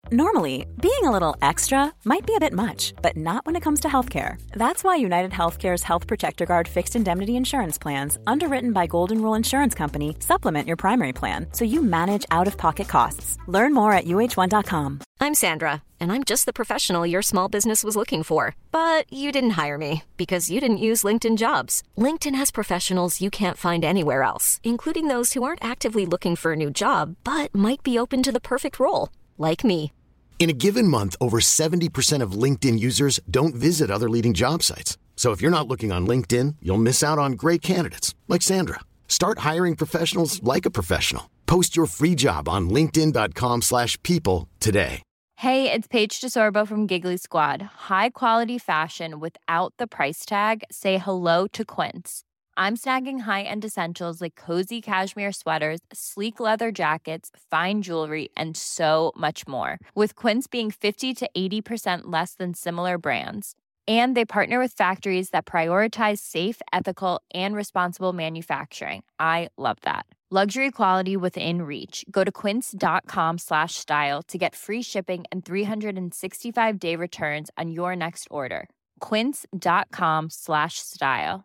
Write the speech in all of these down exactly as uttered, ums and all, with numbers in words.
Normally, being a little extra might be a bit much, but not when it comes to healthcare. That's why United Healthcare's Health Protector Guard fixed indemnity insurance plans, underwritten by Golden Rule Insurance Company, supplement your primary plan so you manage out-of-pocket costs. Learn more at U H one dot com. I'm Sandra, and I'm just the professional your small business was looking for. But you didn't hire me because you didn't use LinkedIn Jobs. LinkedIn has professionals you can't find anywhere else, including those who aren't actively looking for a new job, but might be open to the perfect role, like me. In a given month, over seventy percent of LinkedIn users don't visit other leading job sites. So if you're not looking on LinkedIn, you'll miss out on great candidates like Sandra. Start hiring professionals like a professional. Post your free job on linkedin dot com slash people today. Hey, it's Paige DeSorbo from Giggly Squad. High quality fashion without the price tag. Say hello to Quince. I'm snagging high-end essentials like cozy cashmere sweaters, sleek leather jackets, fine jewelry, and so much more. With Quince being fifty to eighty percent less than similar brands. And they partner with factories that prioritize safe, ethical, and responsible manufacturing. I love that. Luxury quality within reach. Go to quince.com slash style to get free shipping and three sixty-five day returns on your next order. Quince.com slash style.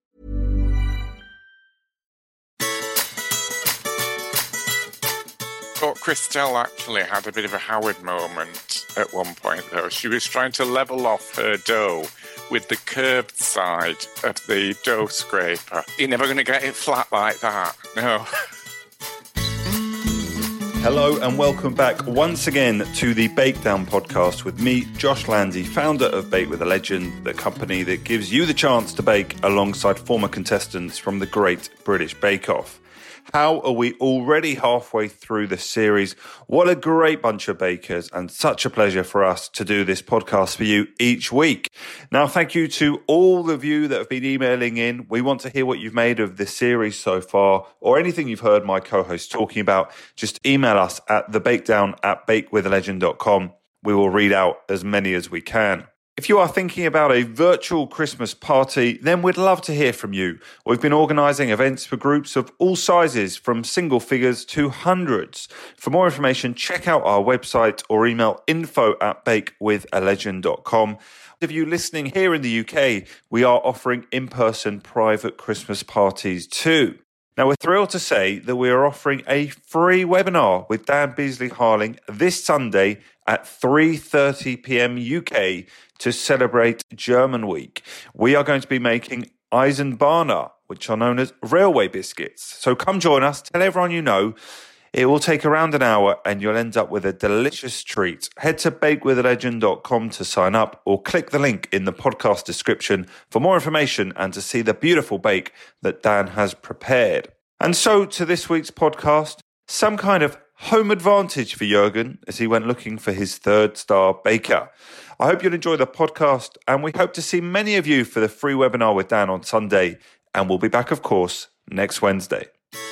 But Christelle actually had a bit of a Howard moment at one point, though. She was trying to level off her dough with the curved side of the dough scraper. You're never going to get it flat like that, no. Hello and welcome back once again to the Bakedown podcast with me, Josh Landy, founder of Bake with a Legend, the company that gives you the chance to bake alongside former contestants from the Great British Bake Off. How are we already halfway through the series? What a great bunch of bakers, and such a pleasure for us to do this podcast for you each week. Now, thank you to all of you that have been emailing in. We want to hear what you've made of this series so far, or anything you've heard my co-host talking about. Just email us at thebakedown at bakewithalegend dot com. We will read out as many as we can. If you are thinking about a virtual Christmas party, then we'd love to hear from you. We've been organising events for groups of all sizes, from single figures to hundreds. For more information, check out our website or email info at bakewithalegend dot com. If you listening here in the U K, we are offering in-person private Christmas parties too. Now, we're thrilled to say that we are offering a free webinar with Dan Beasley-Harling this Sunday at three thirty p.m. U K to celebrate German Week. We are going to be making Eisenbahner, which are known as railway biscuits. So come join us, tell everyone you know. It will take around an hour and you'll end up with a delicious treat. Head to bake with a legend dot com to sign up, or click the link in the podcast description for more information and to see the beautiful bake that Dan has prepared. And so to this week's podcast, some kind of home advantage for Jürgen as he went looking for his third star baker. I hope you'll enjoy the podcast, and we hope to see many of you for the free webinar with Dan on Sunday. And we'll be back, of course, next Wednesday.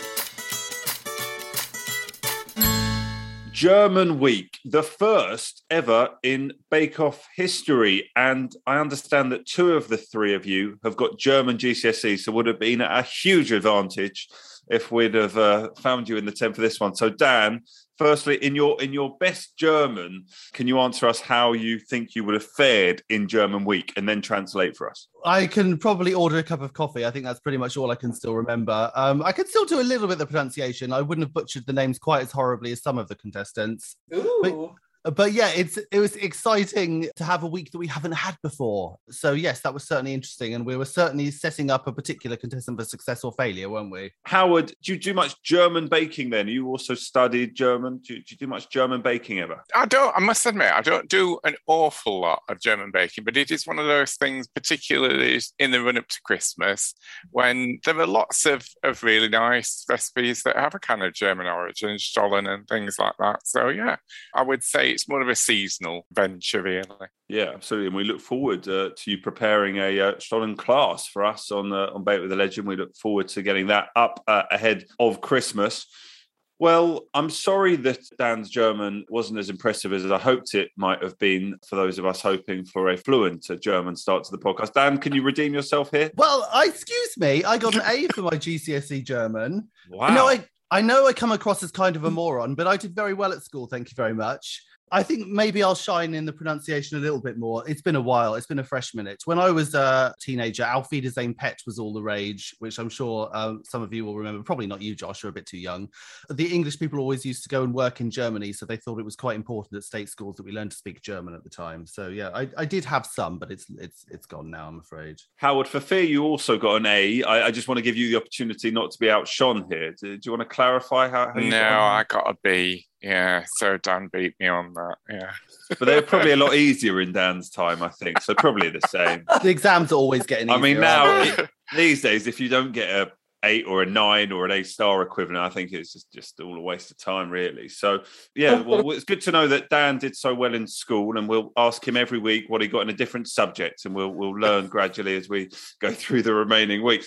German Week, the first ever in Bake Off history. And I understand that two of the three of you have got German G C S Es, so would have been a huge advantage if we'd have uh, found you in the tent for this one. So Dan, firstly, in your in your best German, can you answer us how you think you would have fared in German Week, and then translate for us? I can probably order a cup of coffee. I think that's pretty much all I can still remember. Um, I can still do a little bit of the pronunciation. I wouldn't have butchered the names quite as horribly as some of the contestants. Ooh. But, but yeah, it's it was exciting to have a week that we haven't had before. So yes, that was certainly interesting. And we were certainly setting up a particular contestant for success or failure, weren't we? Howard, do you do much German baking then? You also studied German. Do you, do you do much German baking ever? I don't, I must admit, I don't do an awful lot of German baking, but it is one of those things, particularly in the run-up to Christmas, when there are lots of, of really nice recipes that have a kind of German origin, Stollen and things like that. So yeah, I would say it's more of a seasonal venture, really. Yeah, absolutely. And we look forward uh, to you preparing a uh, Stollen class for us on uh, on Bake with a Legend. We look forward to getting that up uh, ahead of Christmas. Well, I'm sorry that Dan's German wasn't as impressive as I hoped it might have been for those of us hoping for a fluent German start to the podcast. Dan, can you redeem yourself here? Well, I, excuse me. I got an A for my G C S E German. Wow. No, I, I know I come across as kind of a moron, but I did very well at school. Thank you very much. I think maybe I'll shine in the pronunciation a little bit more. It's been a while. It's been a fresh minute. When I was a teenager, Auf Wiedersehen Pet was all the rage, which I'm sure um, some of you will remember. Probably not you, Josh, you're a bit too young. The English people always used to go and work in Germany, so they thought it was quite important at state schools that we learned to speak German at the time. So yeah, I, I did have some, but it's it's it's gone now, I'm afraid. Howard, for fear you also got an A, I, I just want to give you the opportunity not to be outshone here. Do, do you want to clarify how, how you No, got I got a B. Yeah, so Dan beat me on that. Yeah. But they were probably a lot easier in Dan's time, I think. So probably the same. The exams are always getting easier. I mean, now, these days, if you don't get a eight or a nine or an A star equivalent, I think it's just, just all a waste of time, really. So, yeah, well, it's good to know that Dan did so well in school, and we'll ask him every week what he got in a different subject, and we'll we'll learn gradually as we go through the remaining weeks.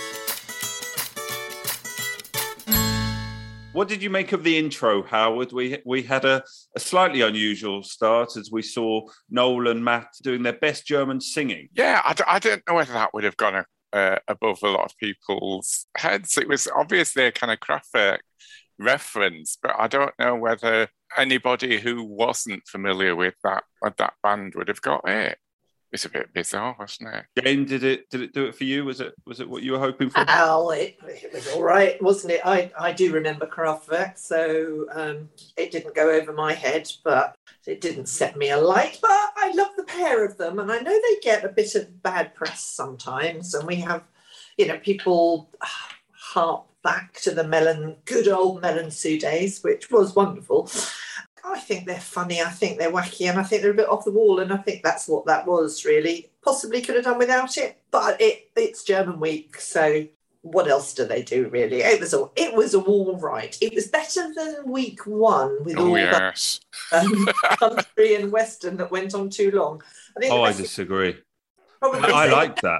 What did you make of the intro, Howard? We we had a, a slightly unusual start as we saw Noel and Matt doing their best German singing. Yeah, I, d- I don't know whether that would have gone uh, above a lot of people's heads. It was obviously a kind of Kraftwerk reference, but I don't know whether anybody who wasn't familiar with that with that band would have got it. It's a bit bizarre, wasn't it? Jane, did it did it do it for you? Was it was it what you were hoping for? Oh, it, it was all right, wasn't it? I, I do remember Kraftwerk, so um, it didn't go over my head, but it didn't set me alight. But I love the pair of them, and I know they get a bit of bad press sometimes, and we have, you know, people harp back to the Melon, good old Melon Sue days, which was wonderful. I think they're funny, I think they're wacky, and I think they're a bit off the wall, and I think that's what that was, really. Possibly could have done without it, but it, it's German week, so what else do they do, really? It was all, it was all right. It was better than week one with oh, all yes. the um, country and western that went on too long. I think oh, I disagree. Probably I like that.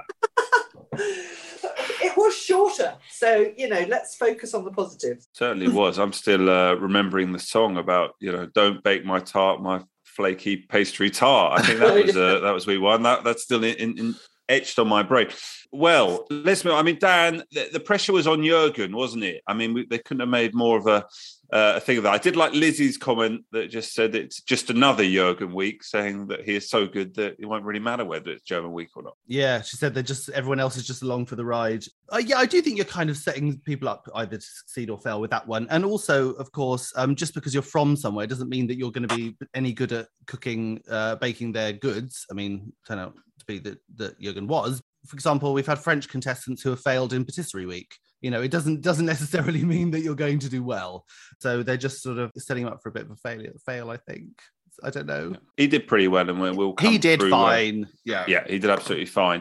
It was shorter, so, you know, let's focus on the positives. Certainly was. I'm still uh, remembering the song about, you know, don't bake my tart, my flaky pastry tart. I think that was uh, that was week one. That that's still in, in, in etched on my brain. Well, let's move. I mean, Dan, the, the pressure was on Jürgen, wasn't it? I mean, we, they couldn't have made more of a uh, a thing of that. I did like Lizzie's comment that just said it's just another Jürgen week, saying that he is so good that it won't really matter whether it's German week or not. Yeah, she said that just everyone else is just along for the ride. Uh, yeah, I do think you're kind of setting people up either to succeed or fail with that one. And also, of course, um, just because you're from somewhere doesn't mean that you're going to be any good at cooking, uh, baking their goods. I mean, turn out to be that, that Jürgen was. For example, we've had French contestants who have failed in patisserie week. You know, it doesn't doesn't necessarily mean that you're going to do well. So they're just sort of setting him up for a bit of a failure, fail, I think. I don't know. He did pretty well, and we'll come He did through, fine. Uh, yeah. Yeah, he did absolutely fine.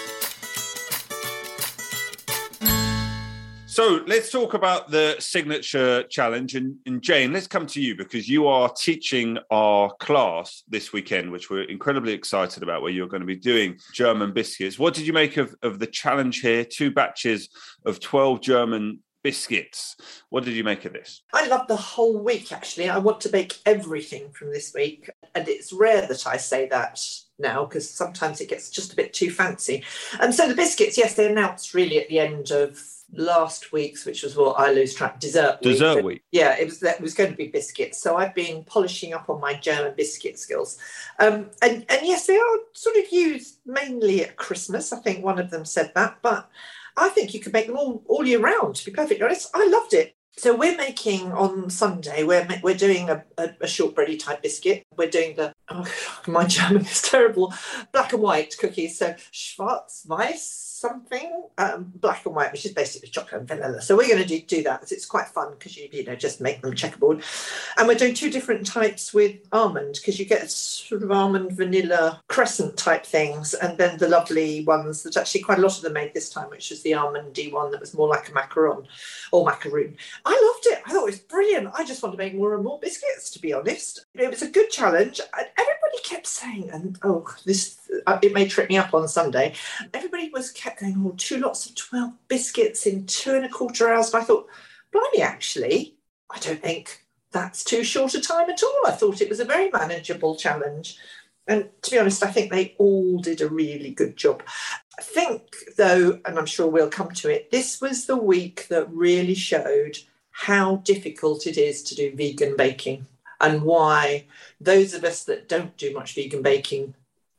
So let's talk about the signature challenge. And, and Jane, let's come to you because you are teaching our class this weekend, which we're incredibly excited about, where you're going to be doing German biscuits. What did you make of, of the challenge here? Two batches of twelve German biscuits. What did you make of this? I love the whole week, actually. I want to bake everything from this week. And it's rare that I say that now because sometimes it gets just a bit too fancy. And so the biscuits, yes, they announced really at the end of last week's, which was what I lose track, dessert week. Dessert week. Yeah, it was that it was going to be biscuits. So I've been polishing up on my German biscuit skills. Um, and, and yes, they are sort of used mainly at Christmas. I think one of them said that, but I think you could make them all, all year round, to be perfectly honest. I loved it. So we're making on Sunday, we're we're doing a, a, a shortbready type biscuit. We're doing the, oh, my German is terrible, black and white cookies. So schwarz-weiß something, um, black and white, which is basically chocolate and vanilla. So we're going to do, do that. It's quite fun because you, you know, just make them checkerboard. And we're doing two different types with almond because you get sort of almond vanilla crescent type things. And then the lovely ones that actually quite a lot of them made this time, which was the almondy one that was more like a macaron or macaroon. I loved it. I thought it was brilliant. I just want to make more and more biscuits, to be honest. It was a good challenge. Everybody kept saying, and oh, this, it may trip me up on Sunday. Everybody was kept going, oh, two lots of twelve biscuits in two and a quarter hours. And I thought, blimey, actually, I don't think that's too short a time at all. I thought it was a very manageable challenge. And to be honest, I think they all did a really good job. I think, though, and I'm sure we'll come to it, this was the week that really showed how difficult it is to do vegan baking. and why those of us that don't do much vegan baking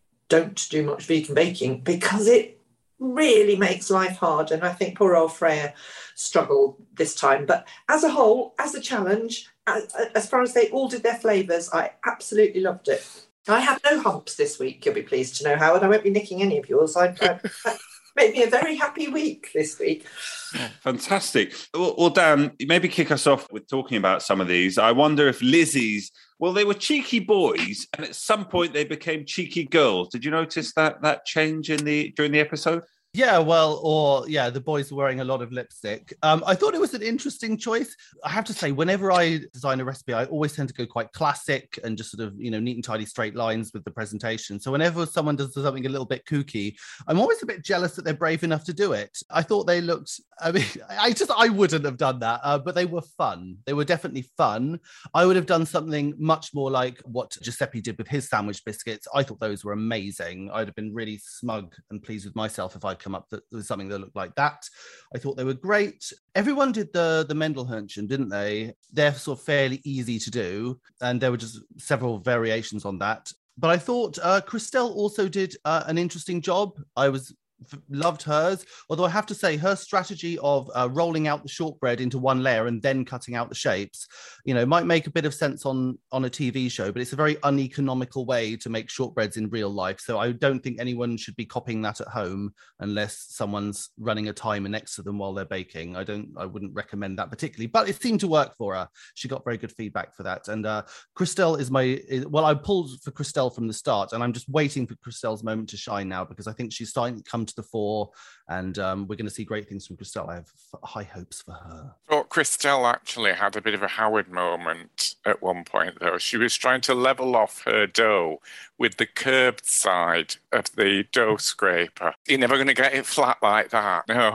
don't do much vegan baking, because it really makes life hard. And I think poor old Freya struggled this time. But as a whole, as a challenge, as, as far as they all did their flavours, I absolutely loved it. I have no humps this week, you'll be pleased to know, Howard. I won't be nicking any of yours. I've uh, made me a very happy week this week. Fantastic. Well, well, Dan, maybe kick us off with talking about some of these. I wonder if Lizzie's, well, they were cheeky boys, and at some point they became cheeky girls. Did you notice that that change in the during the episode? Yeah, well, or yeah, the boys were wearing a lot of lipstick. Um, I thought it was an interesting choice. I have to say, whenever I design a recipe, I always tend to go quite classic and just sort of, you know, neat and tidy straight lines with the presentation. So whenever someone does something a little bit kooky, I'm always a bit jealous that they're brave enough to do it. I thought they looked, I mean, I just, I wouldn't have done that, uh, but they were fun. They were definitely fun. I would have done something much more like what Giuseppe did with his sandwich biscuits. I thought those were amazing. I'd have been really smug and pleased with myself if I'd come up with something that looked like that. I thought they were great. Everyone did the the Mendelhörnchen, didn't they? They're sort of fairly easy to do, and there were just several variations on that. But I thought uh, Christelle also did uh, an interesting job. I was loved hers, although I have to say her strategy of uh, rolling out the shortbread into one layer and then cutting out the shapes, you know, might make a bit of sense on on a T V show, but it's a very uneconomical way to make shortbreads in real life. So I don't think anyone should be copying that at home unless someone's running a timer next to them while they're baking. I don't, I wouldn't recommend that particularly, but it seemed to work for her. She got very good feedback for that. And uh, Christelle is my, is, well, I pulled for Christelle from the start, and I'm just waiting for Christelle's moment to shine now, because I think she's starting to come to the fore, and um, we're going to see great things from Christelle. I have f- high hopes for her. I thought Christelle actually had a bit of a Howard moment at one point, though. She was trying to level off her dough with the curved side of the dough scraper. You're never going to get it flat like that, no.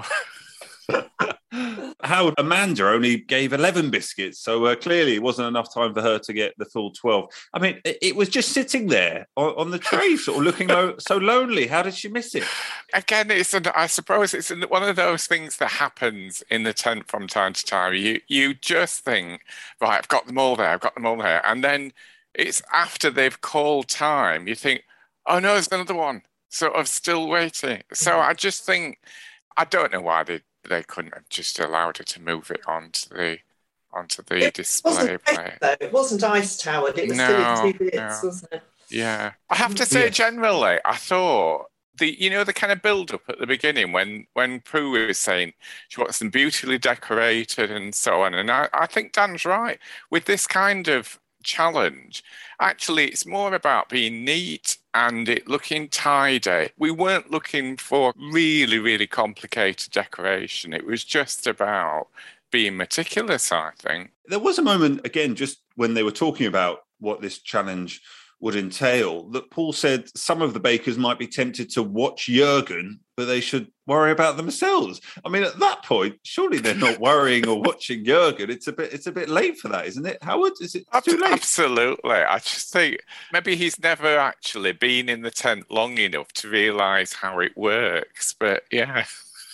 Howard, Amanda only gave eleven biscuits, so uh, clearly it wasn't enough time for her to get the full twelve. I mean, it, it was just sitting there on, on the tray, sort of looking lo- so lonely. How did she miss it? Again, it's an, I suppose it's an, one of those things that happens in the tent from time to time. You you just think, right, I've got them all there, I've got them all there, and then it's after they've called time, you think, oh no, there's another one, sort of still waiting. So I just think, I don't know why they. They couldn't have just allowed her to move it onto the onto the it display plate. It wasn't iced, Howard. It was no, still in two bits, no. wasn't it? Yeah. I have to say, yeah. generally, I thought the you know the kind of build-up at the beginning when when Prue was saying she wants them beautifully decorated and so on, and I, I think Dan's right with this kind of challenge. Actually, it's more about being neat and it looking tidy. We weren't looking for really, really complicated decoration. It was just about being meticulous, I think. There was a moment, again, just when they were talking about what this challenge would entail, that Paul said some of the bakers might be tempted to watch Jürgen, but they should worry about themselves. I mean, at that point, surely they're not worrying or watching Jürgen. It's a bit, it's a bit late for that, isn't it, Howard? Is it too late? Absolutely. I just think maybe he's never actually been in the tent long enough to realise how it works. But yeah,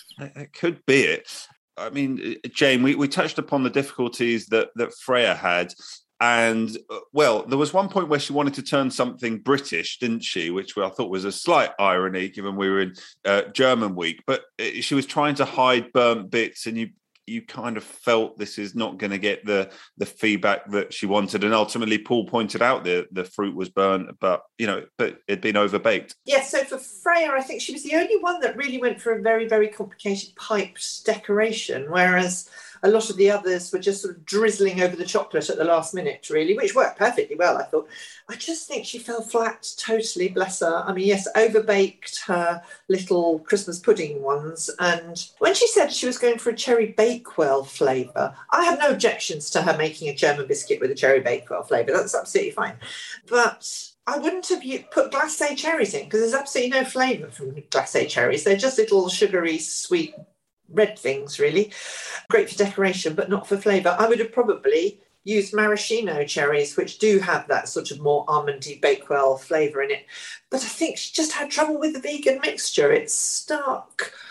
it could be it. I mean, Jane, we, we touched upon the difficulties that that Freya had. And, well, there was one point where she wanted to turn something British, didn't she? Which I thought was a slight irony, given we were in uh, German week. But she was trying to hide burnt bits, and you you kind of felt this is not going to get the the feedback that she wanted. And ultimately, Paul pointed out the the fruit was burnt, but you know, but it'd been overbaked. Yes. Yeah, so for Freya, I think she was the only one that really went for a very, very complicated piped decoration, whereas a lot of the others were just sort of drizzling over the chocolate at the last minute, really, which worked perfectly well, I thought. I just think she fell flat totally, bless her. I mean, yes, overbaked her little Christmas pudding ones. And when she said she was going for a cherry Bakewell flavour, I have no objections to her making a German biscuit with a cherry Bakewell flavour. That's absolutely fine. But I wouldn't have put glacé cherries in, because there's absolutely no flavour from glacé cherries. They're just little sugary, sweet red things, really. Great for decoration, but not for flavour. I would have probably used maraschino cherries, which do have that sort of more almondy Bakewell flavour in it. But I think she just had trouble with the vegan mixture. It's stuck.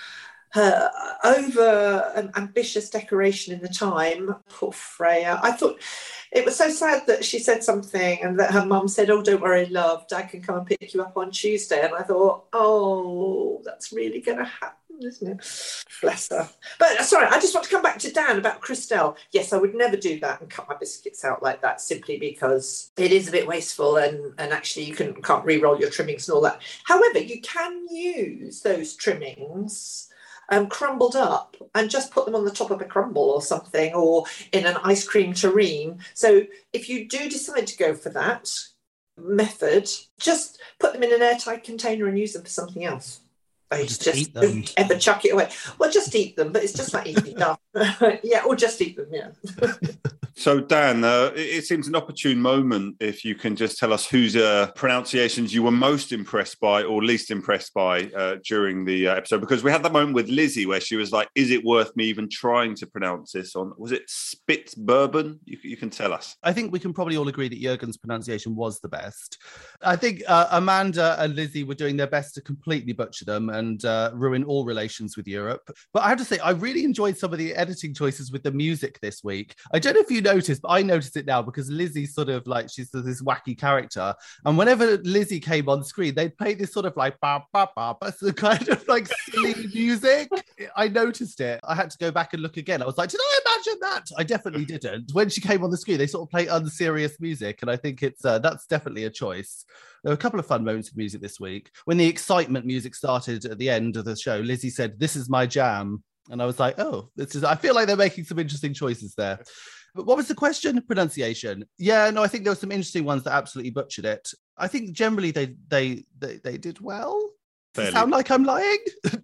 her over um, ambitious decoration in the time. Poor Freya. I thought it was so sad that she said something and that her mum said, "Oh, don't worry, love, Dad can come and pick you up on Tuesday." And I thought, oh, that's really going to happen, isn't it? Bless her. But sorry, I just want to come back to Dan about Christelle. Yes, I would never do that and cut my biscuits out like that, simply because it is a bit wasteful, and, and actually you can, can't re-roll your trimmings and all that. However, you can use those trimmings Um, crumbled up and just put them on the top of a crumble or something, or in an ice cream terrine. So if you do decide to go for that method, just put them in an airtight container and use them for something else. I just, just eat them. Ever chuck it away. Well, just eat them, but it's just like eating stuff. Yeah, or just eat them, yeah. So, Dan, uh, it, it seems an opportune moment if you can just tell us whose uh, pronunciations you were most impressed by or least impressed by uh, during the uh, episode. Because we had that moment with Lizzie where she was like, is it worth me even trying to pronounce this? On was it Spitzbergen? You, you can tell us. I think we can probably all agree that Jürgen's pronunciation was the best. I think uh, Amanda and Lizzie were doing their best to completely butcher them and uh, ruin all relations with Europe. But I have to say, I really enjoyed some of the editing choices with the music this week. I don't know if you noticed, but I noticed it now because Lizzie sort of like, she's this wacky character. And whenever Lizzie came on screen, they'd play this sort of like, ba, ba, ba, ba, so kind of like silly music. I noticed it. I had to go back and look again. I was like, did I imagine that? I definitely didn't. When she came on the screen, they sort of play unserious music. And I think it's uh, that's definitely a choice. There were a couple of fun moments of music this week. When the excitement music started at the end of the show, Lizzie said, "This is my jam." And I was like, oh, this is, I feel like they're making some interesting choices there. But what was the question? Pronunciation. Yeah, no, I think there were some interesting ones that absolutely butchered it. I think generally they they they, they did well. Does it sound like I'm lying?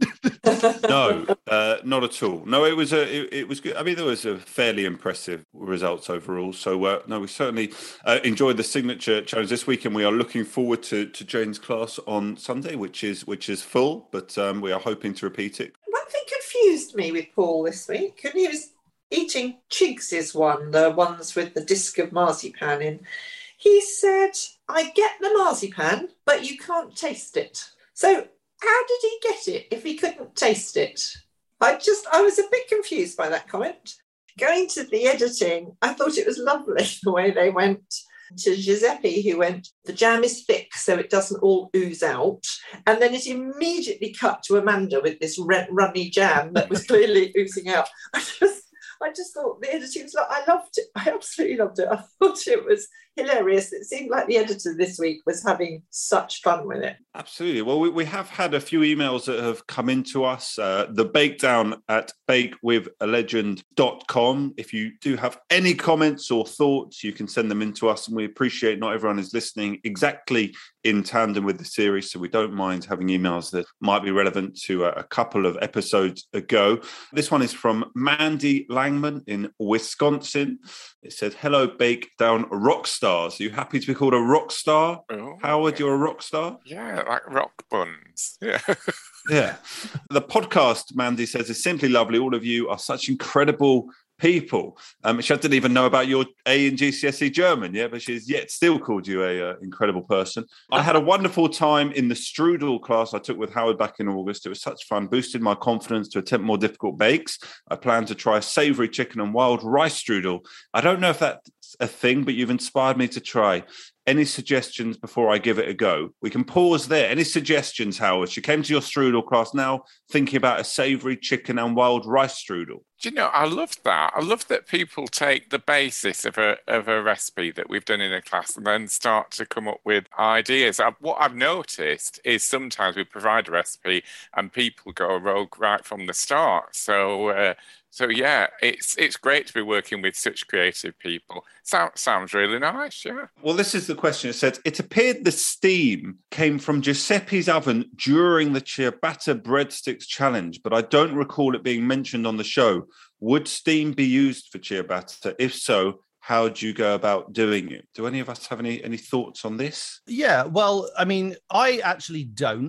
No, uh, not at all. No, it was a, it, it was good. I mean, there was a fairly impressive results overall. So uh, no, we certainly uh, enjoyed the signature challenge this week, and we are looking forward to to Jane's class on Sunday, which is which is full. But um, we are hoping to repeat it. One thing confused me with Paul this week, and he was eating Chigs's one, the ones with the disc of marzipan in. He said, "I get the marzipan, but you can't taste it." So how did he get it if he couldn't taste it? I just, I was a bit confused by that comment. Going to the editing, I thought it was lovely the way they went to Giuseppe, who went, "The jam is thick, so it doesn't all ooze out." And then it immediately cut to Amanda with this runny jam that was clearly oozing out. I just, I just thought the editing was like, I loved it. I absolutely loved it. I thought it was hilarious. It seemed like the editor this week was having such fun with it. Absolutely. Well, we, we have had a few emails that have come into us. Uh, the Bakedown at bake with a legend dot com. If you do have any comments or thoughts, you can send them in to us. And we appreciate not everyone is listening exactly in tandem with the series, so we don't mind having emails that might be relevant to a, a couple of episodes ago. This one is from Mandy Langman in Wisconsin. It said, "Hello, Bakedown rock stars. Are you happy to be called a rock star? Oh, Howard, you're a rock star?" Yeah, like rock buns. Yeah. Yeah. The podcast, Mandy says, is simply lovely. All of you are such incredible people. Um, she didn't even know about your A in G C S E German, yeah, but she's yet still called you a uh, incredible person. I had a wonderful time in the strudel class I took with Howard back in August. It was such fun, boosted my confidence to attempt more difficult bakes. I plan to try savoury chicken and wild rice strudel. I don't know if that's a thing, but you've inspired me to try. Any suggestions before I give it a go? We can pause there. Any suggestions, Howard? She came to your strudel class now thinking about a savoury chicken and wild rice strudel. Do you know, I love that. I love that people take the basis of a of a recipe that we've done in a class and then start to come up with ideas. I, what I've noticed is sometimes we provide a recipe and people go rogue right from the start. So, uh, so yeah, it's it's great to be working with such creative people. So, sounds really nice, yeah. Well, this is the question. It says, it appeared the steam came from Giuseppe's oven during the ciabatta breadsticks challenge, but I don't recall it being mentioned on the show. Would steam be used for ciabatta? If so, how do you go about doing it? Do any of us have any any thoughts on this? Yeah, well, I mean, I actually don't.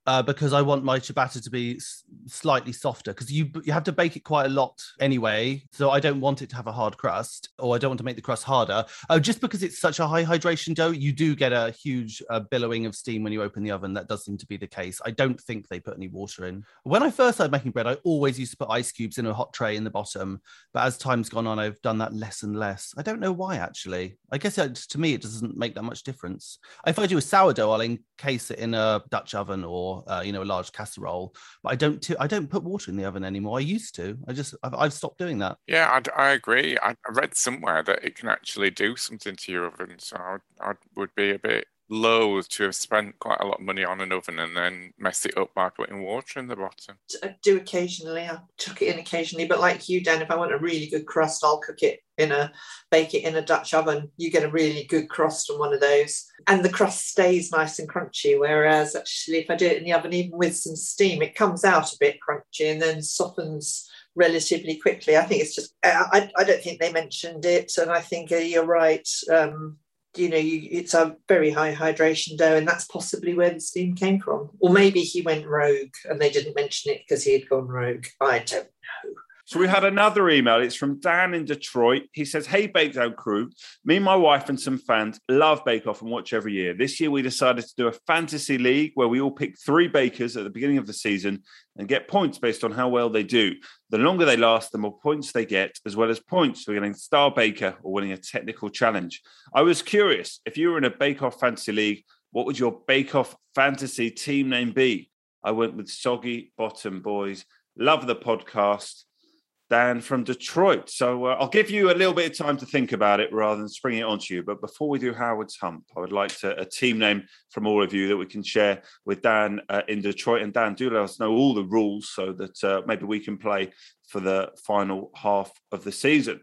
uh, because I want my ciabatta to be s- slightly softer, because you you have to bake it quite a lot anyway. So I don't want it to have a hard crust, or I don't want to make the crust harder. Oh, just because it's such a high hydration dough, you do get a huge uh, billowing of steam when you open the oven. That does seem to be the case. I don't think they put any water in. When I first started making bread, I always used to put ice cubes in a hot tray in the bottom. But as time's gone on, I've done that less and less. I don't know why, actually. I guess it, to me, it doesn't make that much difference. If I do a sourdough, I'll encase it in a Dutch oven or, uh, you know, a large casserole. But I don't t- I don't put water in the oven anymore. I used to. I just, I've, I've stopped doing that. Yeah, I, I agree. I, I read somewhere that it can actually do something to your oven. So I, I would be a bit loath to have spent quite a lot of money on an oven and then mess it up by putting water in the bottom. I do occasionally. I chuck it in occasionally, but like you, Dan, if I want a really good crust, I'll cook it in a, bake it in a Dutch oven. You get a really good crust on one of those, and the crust stays nice and crunchy. Whereas actually, if I do it in the oven, even with some steam, it comes out a bit crunchy and then softens relatively quickly. I think it's just, I, I don't think they mentioned it, and I think uh, you're right. Um, you know, you, it's a very high hydration dough, and that's possibly where the steam came from. Or maybe he went rogue and they didn't mention it because he had gone rogue. I don't know. So we had another email. It's from Dan in Detroit. He says, hey, Bakedown crew, me and my wife and some fans love Bake Off and watch every year. This year we decided to do a fantasy league where we all pick three bakers at the beginning of the season and get points based on how well they do. The longer they last, the more points they get, as well as points for getting Star Baker or winning a technical challenge. I was curious, if you were in a Bake Off fantasy league, what would your Bake Off fantasy team name be? I went with Soggy Bottom Boys. Love the podcast. Dan from Detroit. So uh, I'll give you a little bit of time to think about it rather than spring it onto you. But before we do Howard's Hump, I would like to a team name from all of you that we can share with Dan uh, in Detroit. And Dan, do let us know all the rules so that uh, maybe we can play for the final half of the season.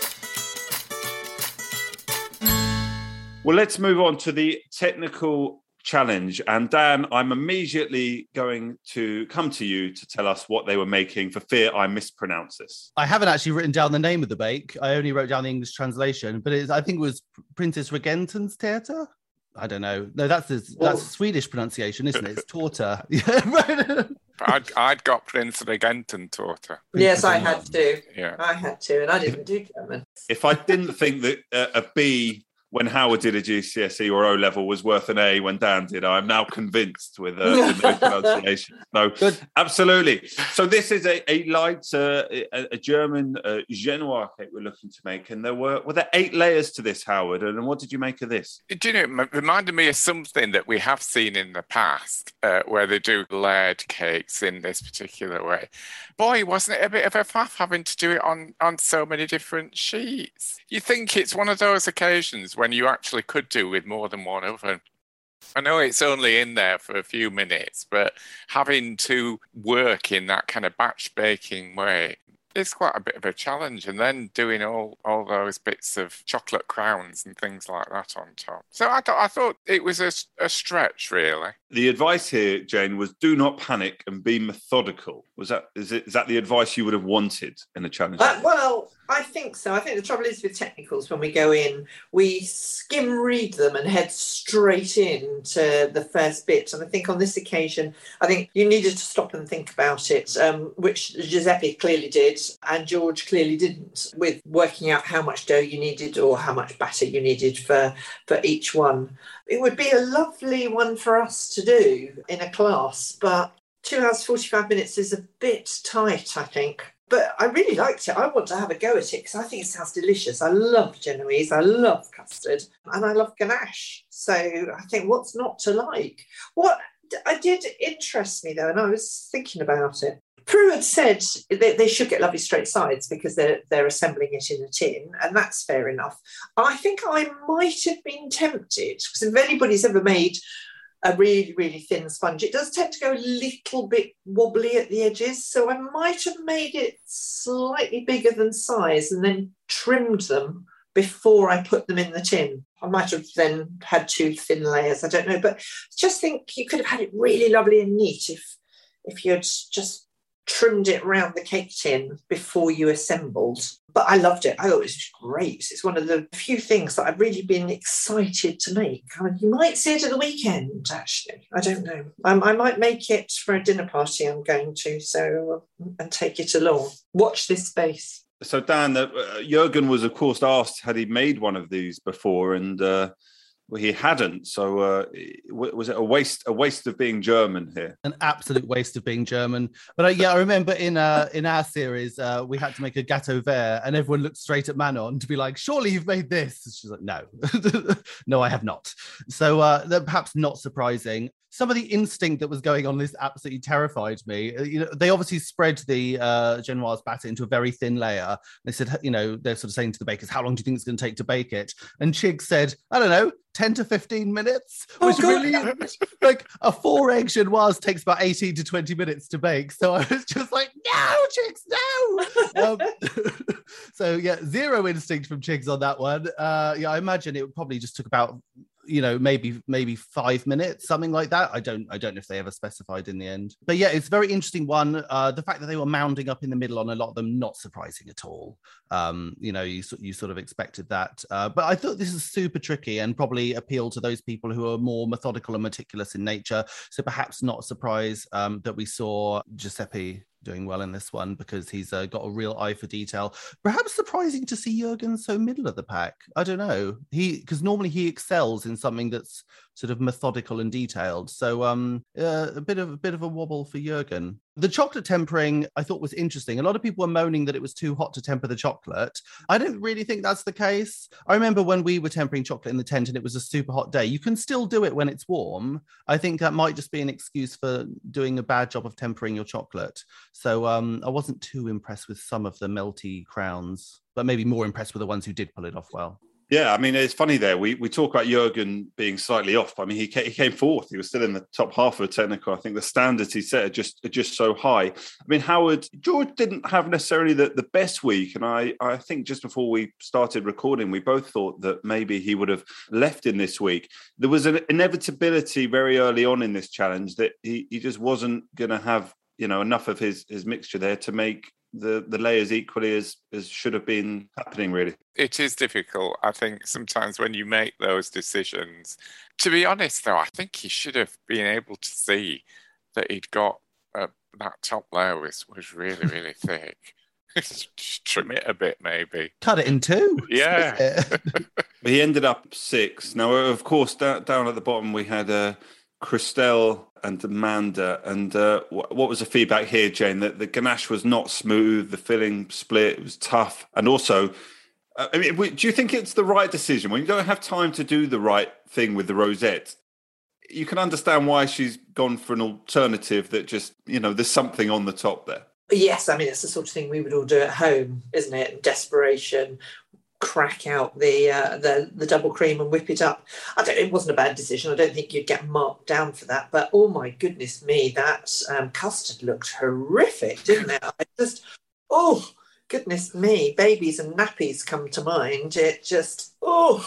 Well, let's move on to the technical challenge. And Dan, I'm immediately going to come to you to tell us what they were making for fear I mispronounce this. I haven't actually written down the name of the bake. I only wrote down the English translation, but it's, I think it was Princess Regentens Theater. I don't know. No, that's the, that's Swedish pronunciation, isn't it? It's Torta. Yeah, right. I'd, I'd got Prince Regenten Torta. Yes, I had to. Yeah, I had to, and I didn't do German. If I didn't think that uh, a B when Howard did a G C S E or O level was worth an A when Dan did, I'm now convinced with, uh, with no pronunciation. No, Good. Absolutely. So this is a, a light, uh, a, a German uh, Genoa cake we're looking to make. And there were, were there eight layers to this, Howard? And what did you make of this? Do you know, it reminded me of something that we have seen in the past uh, where they do layered cakes in this particular way. Boy, wasn't it a bit of a faff having to do it on, on so many different sheets? You think it's one of those occasions when you actually could do with more than one oven. I know it's only in there for a few minutes, but having to work in that kind of batch baking way is quite a bit of a challenge. And then doing all, all those bits of chocolate crowns and things like that on top. So I, th- I thought it was a, a stretch, really. The advice here, Jane, was do not panic and be methodical. Was that is, it, is that the advice you would have wanted in a challenge? Uh, well, I think so. I think the trouble is with technicals, when we go in, we skim read them and head straight in to the first bit. And I think on this occasion, I think you needed to stop and think about it, um, which Giuseppe clearly did and George clearly didn't, with working out how much dough you needed or how much batter you needed for, for each one. It would be a lovely one for us to do in a class, but two hours, forty-five minutes is a bit tight, I think. But I really liked it. I want to have a go at it because I think it sounds delicious. I love Genoese, I love custard, and I love ganache. So I think what's not to like? What I did interest me, though, and I was thinking about it. Prue had said they, they should get lovely straight sides because they're, they're assembling it in a tin, and that's fair enough. I think I might have been tempted, because if anybody's ever made a really, really thin sponge, it does tend to go a little bit wobbly at the edges. So I might have made it slightly bigger than size and then trimmed them before I put them in the tin. I might have then had two thin layers. I don't know. But just think you could have had it really lovely and neat if, if you had just trimmed it around the cake tin before you assembled. But I loved it. I thought it was great. It's one of the few things that I've really been excited to make. I mean, you might see it at the weekend, actually. I don't know. Um, I might make it for a dinner party I'm going to, so and take it along. Watch this space. So, Dan, uh, Jürgen was, of course, asked had he made one of these before, and uh, well, he hadn't. So, uh, was it a waste? A waste of being German here? An absolute waste of being German. But uh, yeah, I remember in uh, in our series, uh, we had to make a gâteau vert, and everyone looked straight at Manon to be like, "Surely you've made this." And she's like, "No, no, I have not." So, uh, perhaps not surprising. Some of the instinct that was going on this absolutely terrified me. You know, they obviously spread the uh, Genoise batter into a very thin layer. They said, you know, they're sort of saying to the bakers, how long do you think it's going to take to bake it? And Chig said, I don't know, ten to fifteen minutes, which oh, really, like a four egg Genoise takes about eighteen to twenty minutes to bake. So I was just like, no, Chigs, no. um, so yeah, zero instinct from Chigs on that one. Uh, yeah, I imagine it probably just took about, you know, maybe maybe five minutes, something like that. I don't I don't know if they ever specified in the end. But yeah, it's a very interesting one. Uh, the fact that they were mounding up in the middle on a lot of them, not surprising at all. Um, you know, you, you sort of expected that. Uh, but I thought this is super tricky and probably appeal to those people who are more methodical and meticulous in nature. So perhaps not a surprise um, that we saw Giuseppe doing well in this one because he's uh, got a real eye for detail. Perhaps surprising to see Jürgen so middle of the pack. I don't know. He because normally he excels in something that's sort of methodical and detailed. So um, uh, a bit of a bit of a wobble for Jürgen. The chocolate tempering I thought was interesting. A lot of people were moaning that it was too hot to temper the chocolate. I don't really think that's the case. I remember when we were tempering chocolate in the tent and it was a super hot day. You can still do it when it's warm. I think that might just be an excuse for doing a bad job of tempering your chocolate. So um, I wasn't too impressed with some of the melty crowns, but maybe more impressed with the ones who did pull it off well. Yeah, I mean, it's funny there. We we talk about Jürgen being slightly off. I mean, he came, he came fourth. He was still in the top half of the technical. I think the standards he set are just are just so high. I mean, Howard, George didn't have necessarily the, the best week. And I, I think just before we started recording, we both thought that maybe he would have left in this week. There was an inevitability very early on in this challenge that he, he just wasn't going to have, you know, enough of his, his mixture there to make the the layers equally as as should have been happening, really. It is difficult, I think, sometimes when you make those decisions. To be honest, though, I think he should have been able to see that he'd got uh, that top layer was, was really, really thick. Just trim it a bit, maybe. Cut it in two. Yeah. He ended up six. Now, of course, down, down at the bottom, we had uh, Christelle and Amanda. And uh, what was the feedback here, Jane? That the ganache was not smooth, the filling split, it was tough. And also, uh, I mean, do you think it's the right decision? When you don't have time to do the right thing with the rosette, you can understand why she's gone for an alternative that just, you know, there's something on the top there. Yes, I mean, it's the sort of thing we would all do at home, isn't it? Desperation. Crack out the uh, the the double cream and whip it up. I don't. It wasn't a bad decision. I don't think you'd get marked down for that. But oh my goodness me, that um, custard looked horrific, didn't it? I just oh goodness me, babies and nappies come to mind. It just oh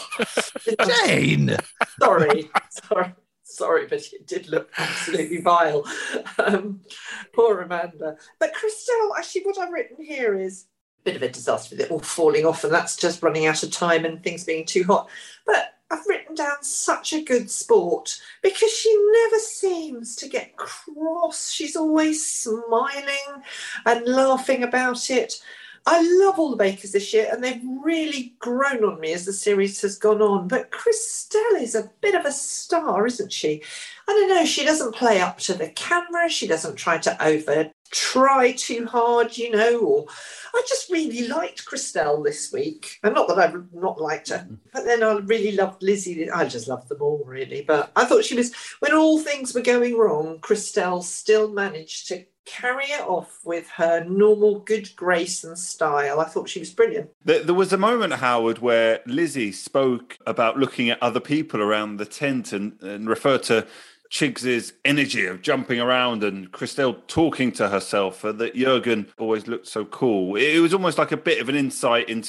Jane. sorry, sorry. Sorry, but it did look absolutely vile. Um, poor Amanda. But Christelle, actually, what I've written here is bit of a disaster with it all falling off, and that's just running out of time and things being too hot. But I've written down such a good sport because she never seems to get cross. She's always smiling and laughing about it. I love all the bakers this year, and they've really grown on me as the series has gone on. But Christelle is a bit of a star, isn't she? I don't know, she doesn't play up to the camera. She doesn't try to over try too hard, you know, or I just really liked Christelle this week. And not that I've not liked her, but then I really loved Lizzie. I just loved them all, really. But I thought she was, when all things were going wrong, Christelle still managed to carry it off with her normal good grace and style. I thought she was brilliant. There, there was a moment, Howard, where Lizzie spoke about looking at other people around the tent and, and referred to Chigs's energy of jumping around and Christelle talking to herself, uh, that Jürgen always looked so cool. It was almost like a bit of an insight into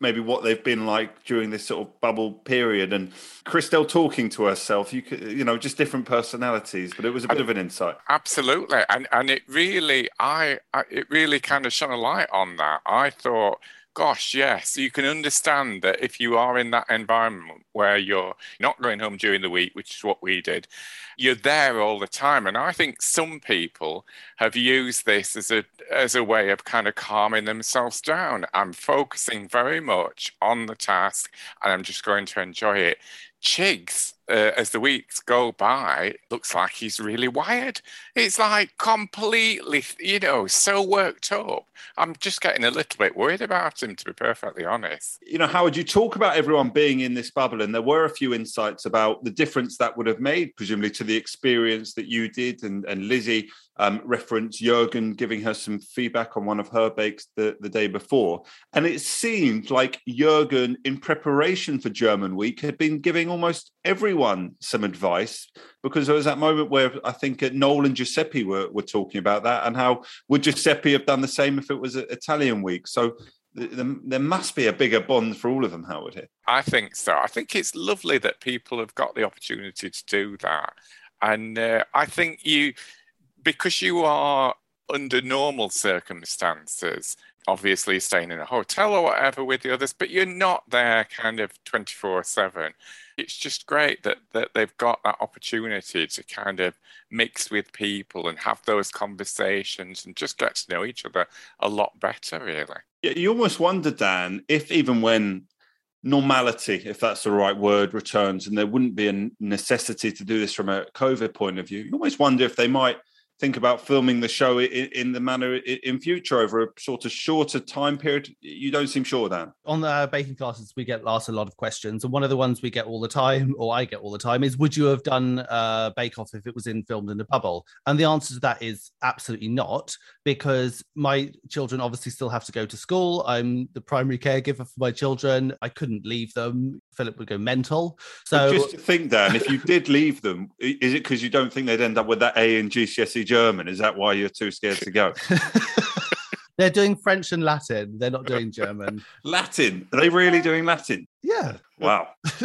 maybe what they've been like during this sort of bubble period, and Christelle talking to herself, you could, you know, just different personalities, but it was a bit I, of an insight. Absolutely. And and it really, I, I it really kind of shone a light on that. I thought, gosh, yes, you can understand that if you are in that environment where you're not going home during the week, which is what we did, you're there all the time. And I think some people have used this as a as a way of kind of calming themselves down. I'm focusing very much on the task and I'm just going to enjoy it. Chigs, uh, as the weeks go by, looks like he's really wired. It's like completely, you know, so worked up. I'm just getting a little bit worried about him, to be perfectly honest. You know, Howard, you talk about everyone being in this bubble, and there were a few insights about the difference that would have made, presumably, to the experience that you did, and, and Lizzie um, referenced Jürgen giving her some feedback on one of her bakes the, the day before. And it seemed like Jürgen, in preparation for German Week, had been giving almost everyone some advice, because there was that moment where I think Noel and Giuseppe were, were talking about that, and how would Giuseppe have done the same if it was Italian Week? So th- th- there must be a bigger bond for all of them, Howard, here. I think so. I think it's lovely that people have got the opportunity to do that. And uh, I think you, because you are under normal circumstances, obviously staying in a hotel or whatever with the others, but you're not there kind of twenty-four seven. It's just great that, that they've got that opportunity to kind of mix with people and have those conversations and just get to know each other a lot better, really. Yeah, you almost wonder, Dan, if even when normality, if that's the right word, returns, and there wouldn't be a necessity to do this from a COVID point of view, you almost wonder if they might think about filming the show in, in the manner in future over a sort of shorter time period. You don't seem sure, Dan. On the baking classes, we get asked a lot of questions, and one of the ones we get all the time, or I get all the time, is would you have done uh, Bake Off if it was in filmed in a bubble? And the answer to that is absolutely not, because my children obviously still have to go to school. I'm the primary caregiver for my children. I couldn't leave them. Philip would go mental. So but just think, Dan, if you did leave them, is it because you don't think they'd end up with that A in G C S E German? Is that why you're too scared to go? They're doing French and Latin. They're not doing German. Latin? Are they really doing Latin? Yeah. Wow.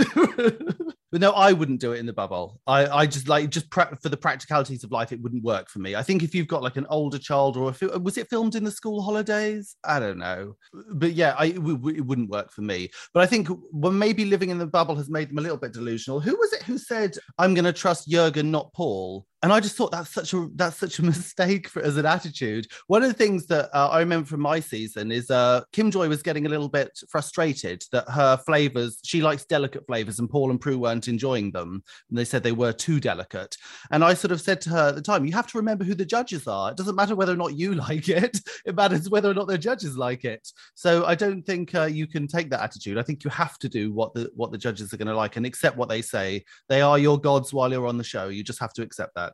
But no, I wouldn't do it in the bubble. I, I just like, just pra- for the practicalities of life, it wouldn't work for me. I think if you've got like an older child, or if it, was it filmed in the school holidays? I don't know. But yeah, I, it, w- it wouldn't work for me. But I think well, maybe living in the bubble has made them a little bit delusional. Who was it who said, I'm going to trust Jürgen, not Paul? And I just thought that's such a that's such a mistake for, as an attitude. One of the things that uh, I remember from my season is uh, Kim Joy was getting a little bit frustrated that her flavors, she likes delicate flavors, and Paul and Prue weren't enjoying them. And they said they were too delicate. And I sort of said to her at the time, you have to remember who the judges are. It doesn't matter whether or not you like it. It matters whether or not the judges like it. So I don't think uh, you can take that attitude. I think you have to do what the what the judges are going to like and accept what they say. They are your gods while you're on the show. You just have to accept that.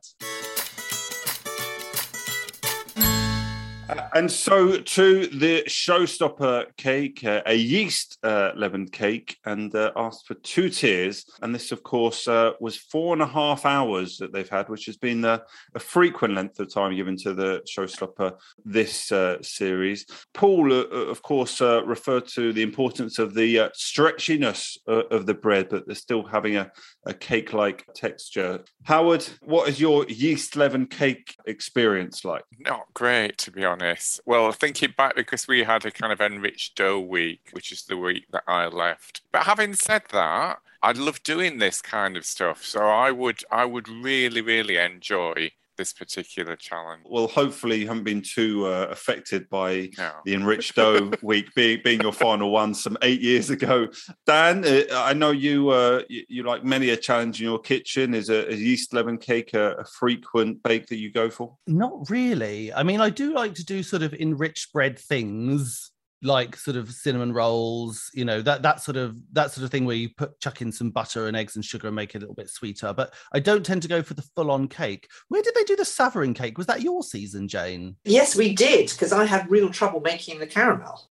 And so to the showstopper cake, uh, a yeast uh, leavened cake, and uh, asked for two tiers. And this, of course, uh, was four and a half hours that they've had, which has been uh, a frequent length of time given to the showstopper this uh, series. Paul, uh, of course, uh, referred to the importance of the uh, stretchiness uh, of the bread, but they're still having a, a cake-like texture. Howard, what is your yeast leavened cake experience like? Not great, to be honest. Well, thinking back, because we had a kind of enriched dough week, which is the week that I left. But having said that, I love doing this kind of stuff. So I would I would really, really enjoy this particular challenge. Well, hopefully you haven't been too uh, affected by no. the enriched dough week being, being your final one some eight years ago. Dan, uh, I know you, uh, you you like many a challenge in your kitchen. Is a, a yeast leaven cake a, a frequent bake that you go for? Not really. I mean, I do like to do sort of enriched bread things, like sort of cinnamon rolls, you know, that that sort of that sort of thing where you put chuck in some butter and eggs and sugar and make it a little bit sweeter. But I don't tend to go for the full-on cake. Where did they do the Savarin cake? Was that your season, Jane? Yes, we did, because I had real trouble making the caramel.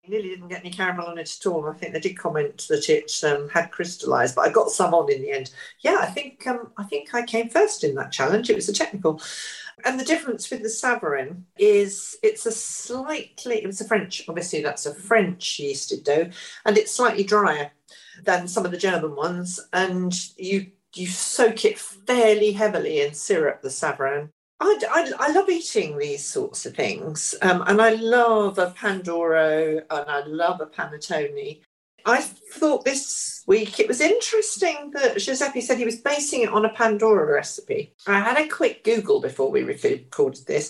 Nearly didn't get any caramel on it at all. I think they did comment that it um, had crystallised, but I got some on in the end. Yeah, I think um, I think I came first in that challenge. It was a technical. And the difference with the Savarin is it's a slightly, it was a French, obviously that's a French yeasted dough, and it's slightly drier than some of the German ones. And you you soak it fairly heavily in syrup, the Savarin. I, I, I love eating these sorts of things, um, and I love a Pandoro and I love a Panettone. I thought this week it was interesting that Giuseppe said he was basing it on a Pandoro recipe. I had a quick Google before we recorded this,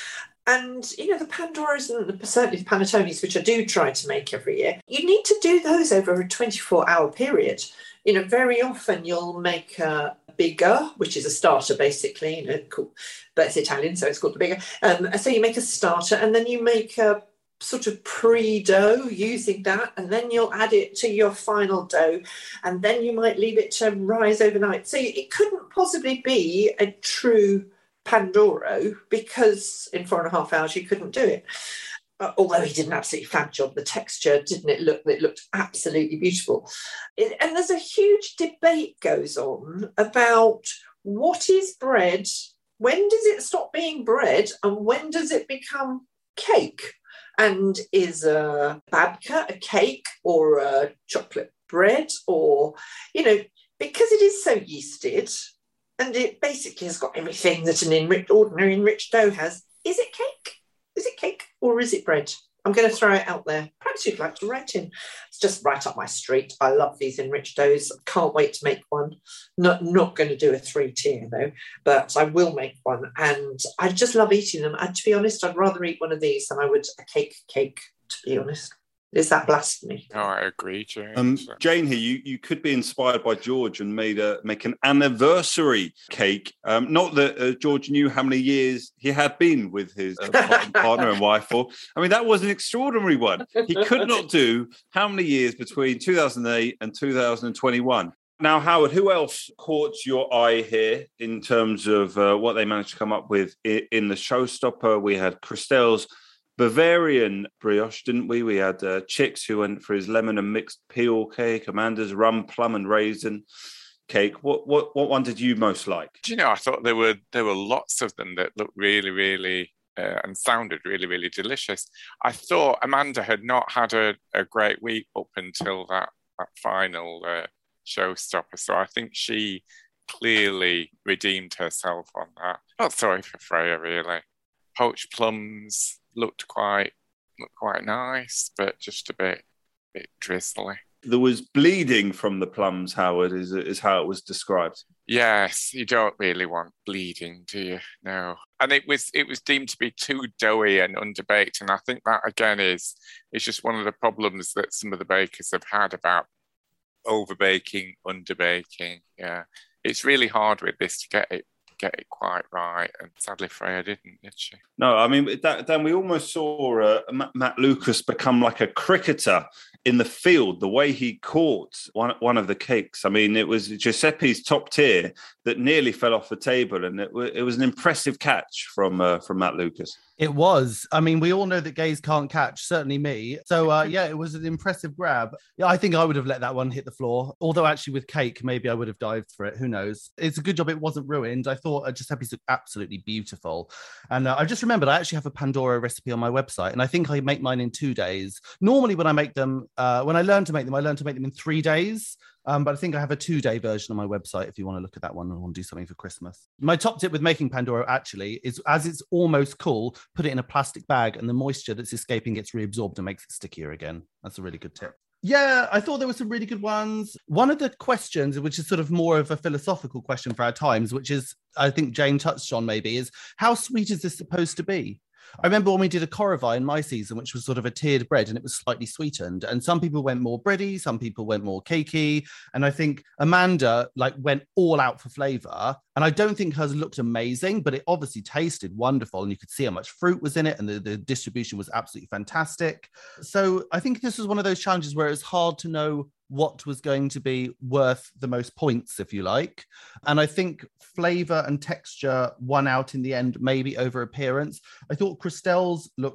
and you know the Pandoras and the, certainly the Panettones, which I do try to make every year, you need to do those over a twenty-four hour period. You know, very often you'll make a bigger, which is a starter basically, you know, cool, but it's Italian, so it's called the bigger. Um, so you make a starter and then you make a sort of pre-dough using that, and then you'll add it to your final dough, and then you might leave it to rise overnight. So it couldn't possibly be a true Pandoro because in four and a half hours you couldn't do it. Uh, although he did an absolutely fab job, the texture, didn't it look, it looked absolutely beautiful. It, and there's a huge debate goes on about what is bread, when does it stop being bread, and when does it become cake? And is a babka a cake or a chocolate bread? Or, you know, because it is so yeasted and it basically has got everything that an enriched, ordinary enriched dough has, is it cake? Is it cake or is it bread? I'm going to throw it out there. Perhaps you'd like to write in. It's just right up my street. I love these enriched doughs. Can't wait to make one. Not, not going to do a three-tier, though, but I will make one. And I just love eating them. And to be honest, I'd rather eat one of these than I would a cake cake, to be honest. Is that blasphemy? No, I agree, Jane. Um, Jane here, you, you could be inspired by George and made a, make an anniversary cake. Um, not that uh, George knew how many years he had been with his uh, partner and wife for. I mean, that was an extraordinary one. He could not do how many years between two thousand eight and two thousand twenty-one. Now, Howard, who else caught your eye here in terms of uh, what they managed to come up with in the showstopper? We had Christelle's Bavarian brioche, didn't we? We had uh, Chicks who went for his lemon and mixed peel cake, Amanda's rum, plum and raisin cake. What what what one did you most like? Do you know, I thought there were there were lots of them that looked really, really uh, and sounded really, really delicious. I thought Amanda had not had a, a great week up until that, that final uh, showstopper, so I think she clearly redeemed herself on that. Not sorry for Freya, really. Poached plums looked quite looked quite nice, but just a bit bit drizzly. There was bleeding from the plums, Howard, is is how it was described. Yes, you don't really want bleeding, do you? No. And it was it was deemed to be too doughy and underbaked, and I think that again is is just one of the problems that some of the bakers have had about overbaking, underbaking. Yeah, it's really hard with this to get it get it quite right, and sadly Freya didn't, did she? No, I mean, that, Dan, we almost saw uh, Matt Lucas become like a cricketer in the field, the way he caught one, one of the cakes. I mean, it was Giuseppe's top tier that nearly fell off the table, and it, it was an impressive catch from uh, from Matt Lucas. It was. I mean, we all know that gays can't catch, certainly me. So, uh, yeah, it was an impressive grab. Yeah, I think I would have let that one hit the floor. Although, actually, with cake, maybe I would have dived for it. Who knows? It's a good job it wasn't ruined. I thought Giuseppe's looked absolutely beautiful. And uh, I just remembered I actually have a Pandoro recipe on my website, and I think I make mine in two days. Normally, when I make them, uh, when I learn to make them, I learn to make them in three days. Um, but I think I have a two-day version on my website if you want to look at that one and want to do something for Christmas. My top tip with making Pandoro, actually, is as it's almost cool, put it in a plastic bag and the moisture that's escaping gets reabsorbed and makes it stickier again. That's a really good tip. Yeah, I thought there were some really good ones. One of the questions, which is sort of more of a philosophical question for our times, which is, I think Jane touched on maybe, is how sweet is this supposed to be? I remember when we did a Corova in my season, which was sort of a tiered bread, and it was slightly sweetened. And some people went more bready, some people went more cakey. And I think Amanda like went all out for flavour. And I don't think hers looked amazing, but it obviously tasted wonderful. And you could see how much fruit was in it, and the, the distribution was absolutely fantastic. So I think this was one of those challenges where it was hard to know what was going to be worth the most points, if you like. And I think flavour and texture won out in the end, maybe over appearance. I thought Christelle's looked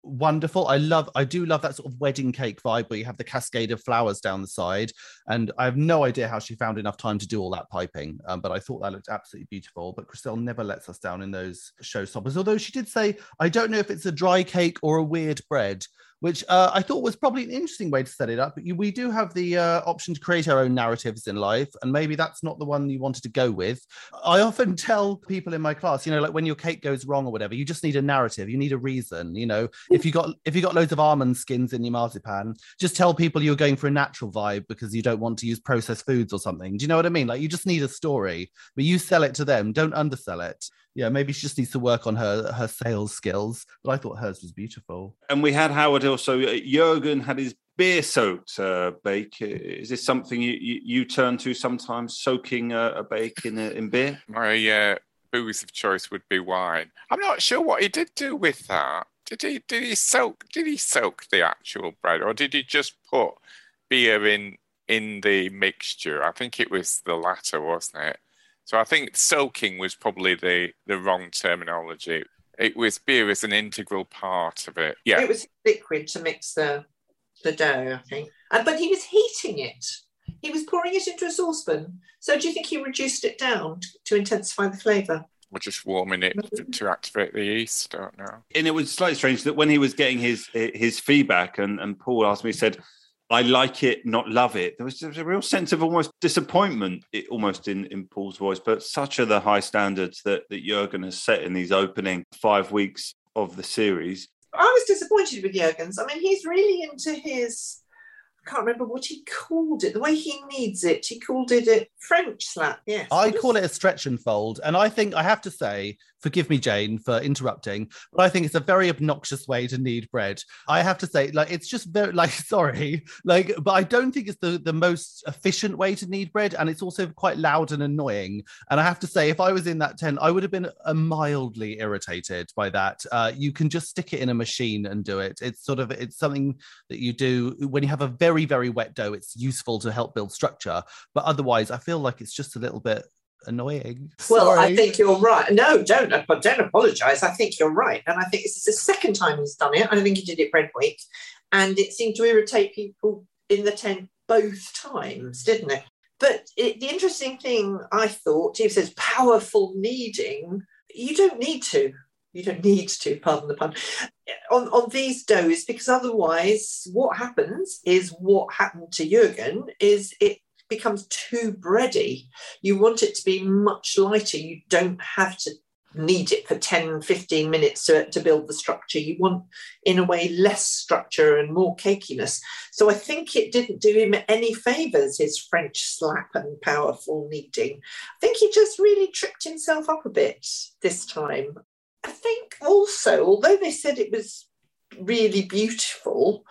wonderful. I love, I do love that sort of wedding cake vibe where you have the cascade of flowers down the side. And I have no idea how she found enough time to do all that piping, um, but I thought that looked absolutely beautiful. But Christelle never lets us down in those showstoppers. Although she did say, I don't know if it's a dry cake or a weird bread, which uh, I thought was probably an interesting way to set it up. But you, we do have the uh, option to create our own narratives in life, and maybe that's not the one you wanted to go with. I often tell people in my class, you know, like when your cake goes wrong or whatever, you just need a narrative. You need a reason. You know, if you got if you got loads of almond skins in your marzipan, just tell people you're going for a natural vibe because you don't want to use processed foods or something. Do you know what I mean? Like you just need a story, but you sell it to them. Don't undersell it. Yeah, maybe she just needs to work on her her sales skills. But I thought hers was beautiful. And we had Howard also. Uh, Jurgen had his beer-soaked uh, bake. Is this something you, you, you turn to sometimes, soaking a, a bake in, a, in beer? My uh, booze of choice would be wine. I'm not sure what he did do with that. Did he did he soak did he soak the actual bread, or did he just put beer in in the mixture? I think it was the latter, wasn't it? So I think soaking was probably the, the wrong terminology. It was beer as an integral part of it. Yeah, it was liquid to mix the the dough, I think. And, but he was heating it. He was pouring it into a saucepan. So do you think he reduced it down to intensify the flavour? Or just warming it to, to activate the yeast? I don't know. And it was slightly strange that when he was getting his his feedback, and, and Paul asked me, he said, I like it, not love it. There was, there was a real sense of almost disappointment, it, almost in, in Paul's voice. But such are the high standards that, that Jurgen has set in these opening five weeks of the series. I was disappointed with Jurgen's. I mean, he's really into his, I can't remember what he called it, the way he needs it. He called it a French slap, yes. I call it a stretch and fold. And I think, I have to say, forgive me, Jane, for interrupting, but I think it's a very obnoxious way to knead bread. I have to say, like, it's just very, like, sorry, like, but I don't think it's the, the most efficient way to knead bread. And it's also quite loud and annoying. And I have to say, if I was in that tent, I would have been uh, mildly irritated by that. Uh, you can just stick it in a machine and do it. It's sort of, it's something that you do when you have a very, very wet dough. It's useful to help build structure. But otherwise, I feel like it's just a little bit annoying. Well, Sorry. I think you're right. No, don't don't apologise. I think you're right, and I think this is the second time he's done it. I think he did it bread week, and it seemed to irritate people in the tent both times, didn't it? But it, the interesting thing I thought, he says powerful kneading. You don't need to. You don't need to. Pardon the pun. On on these doughs, because otherwise, what happens is what happened to Jurgen is it becomes too bready. You want it to be much lighter. You don't have to knead it for ten, fifteen minutes to, to build the structure. You want, in a way, less structure and more cakiness. So I think it didn't do him any favours, his French slap and powerful kneading. I think he just really tripped himself up a bit this time. I think also, although they said it was really beautiful,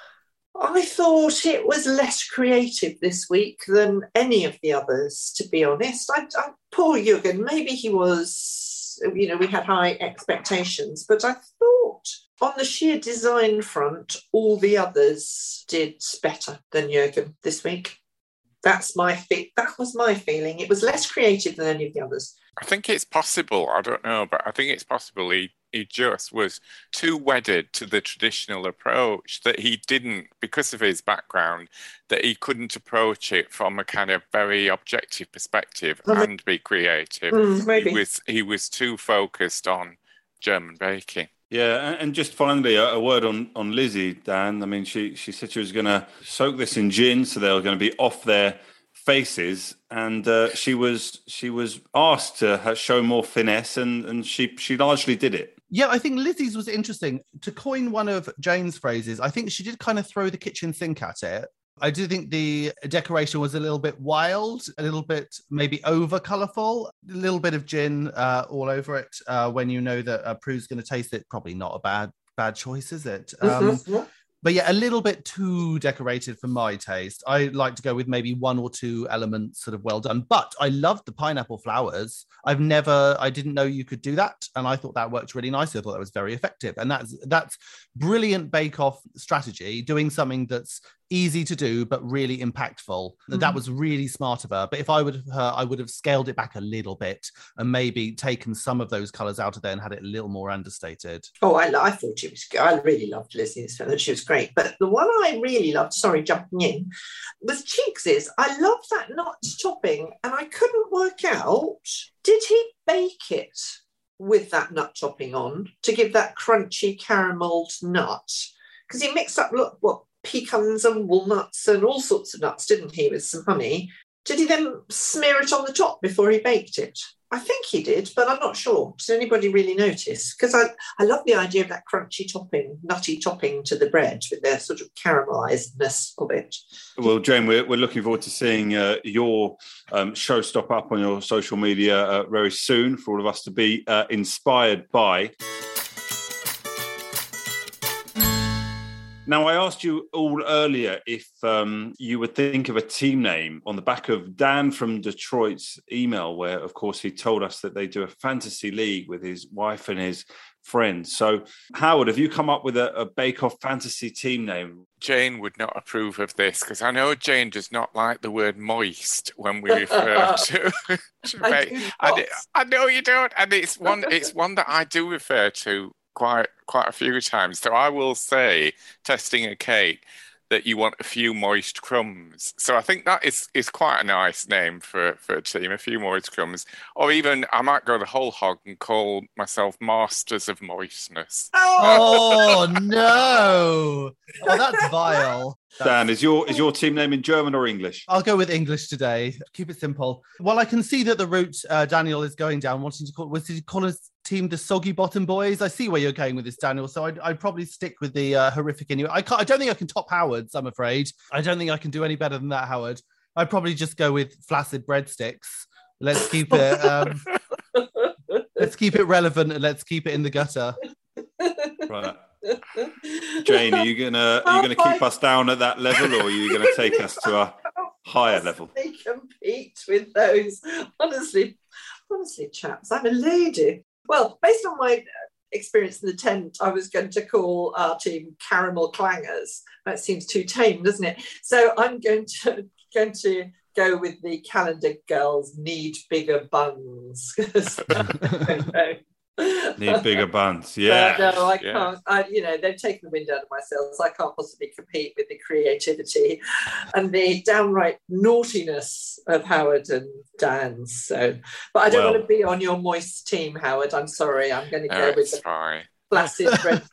I thought it was less creative this week than any of the others, to be honest. I, I, poor Jurgen, maybe he was, you know, we had high expectations, but I thought on the sheer design front, all the others did better than Jurgen this week. That's my fe- that was my feeling. It was less creative than any of the others. I think it's possible, I don't know, but I think it's possible he, he just was too wedded to the traditional approach that he didn't, because of his background, that he couldn't approach it from a kind of very objective perspective mm-hmm. and be creative. Mm, maybe. He was, he was too focused on German baking. Yeah, and just finally, a word on, on Lizzie, Dan. I mean, she, she said she was going to soak this in gin, so they were going to be off their faces, and uh, she was she was asked to show more finesse, and, and she she largely did it. Yeah, I think Lizzie's was interesting. To coin one of Jane's phrases, I think she did kind of throw the kitchen sink at it. I do think the decoration was a little bit wild, a little bit maybe over colourful, a little bit of gin uh, all over it. Uh, when you know that uh, Prue's going to taste it, probably not a bad bad choice, is it? Um, mm-hmm. But yeah, a little bit too decorated for my taste. I like to go with maybe one or two elements sort of well done. But I loved the pineapple flowers. I've never, I didn't know you could do that. And I thought that worked really nicely. I thought that was very effective. And that's that's brilliant bake-off strategy, doing something that's easy to do, but really impactful. Mm. That was really smart of her. But if I would have her, I would have scaled it back a little bit and maybe taken some of those colours out of there and had it a little more understated. Oh, I, I thought she was good. I really loved Lizzie. She was great. But the one I really loved, sorry, jumping in, was Cheeks's. I love that nut topping, and I couldn't work out, did he bake it with that nut topping on to give that crunchy carameled nut? Because he mixed up, look, what, pecans and walnuts and all sorts of nuts, didn't he, with some honey? Did he then smear it on the top before he baked it? I think he did, but I'm not sure. Does anybody really notice? Because I, I love the idea of that crunchy topping, nutty topping to the bread with the sort of caramelizedness of it. Well, Jane, we're, we're looking forward to seeing uh, your um, showstopper up on your social media uh, very soon for all of us to be uh, inspired by. Now, I asked you all earlier if um, you would think of a team name on the back of Dan from Detroit's email, where, of course, he told us that they do a fantasy league with his wife and his friends. So, Howard, have you come up with a, a Bake Off fantasy team name? Jane would not approve of this because I know Jane does not like the word moist when we refer to, to I bake. do I, I know you don't, and it's one. It's one that I do refer to quite quite a few times. So I will say, testing a cake, that you want a few moist crumbs. So I think that is is quite a nice name for, for a team, a few moist crumbs. Or even, I might go the whole hog and call myself Masters of Moistness. Oh, no. Oh, that's vile. Dan, is your is your team name in German or English? I'll go with English today. Keep it simple. Well, I can see that the route uh, Daniel is going down, wanting to call, was he call his team the Soggy Bottom Boys? I see where you're going with this, Daniel. So I'd, I'd probably stick with the uh, horrific Inuit. I can't. I don't think I can top Howard's, I'm afraid. I don't think I can do any better than that, Howard. I'd probably just go with flaccid breadsticks. Let's keep it. Um, let's keep it relevant and let's keep it in the gutter. Right. Jane, are you gonna are you gonna keep us down at that level, or are you gonna take us to a higher level? They compete with those. Honestly, honestly, chaps, I'm a lady. Well, based on my experience in the tent, I was going to call our team Caramel Clangers. That seems too tame, doesn't it? So I'm going to going to go with the Calendar Girls Need Bigger Buns. Need bigger buns, yeah. But no, I yeah. can't. I, you know, they've taken the wind out of my sails. I can't possibly compete with the creativity and the downright naughtiness of Howard and Dan. So, but I don't well, want to be on your moist team, Howard. I'm sorry. I'm going to go No, with the fine. flaccid